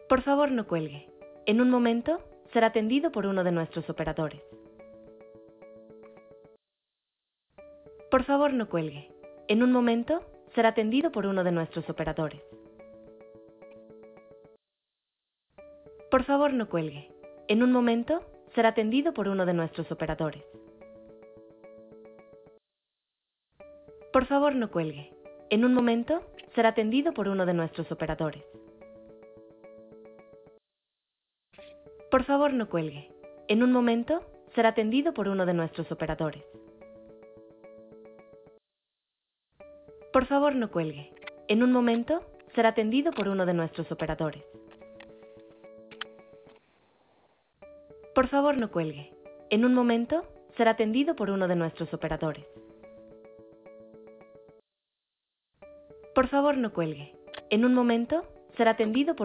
Por favor, no cuelgue. En un momento será atendido por uno de nuestros operadores. Por favor, no cuelgue. En un momento será atendido por uno de nuestros operadores. Por favor, no cuelgue. En un momento será atendido por uno de nuestros operadores. Por favor, no cuelgue. En un momento será atendido por uno de nuestros operadores. Por favor, no cuelgue. En un momento será atendido por uno de nuestros operadores. Por favor, no cuelgue. En un momento será atendido por uno de nuestros operadores. Por favor, no cuelgue. En un momento será atendido por uno de nuestros operadores. Por favor, no cuelgue. En un momento será atendido por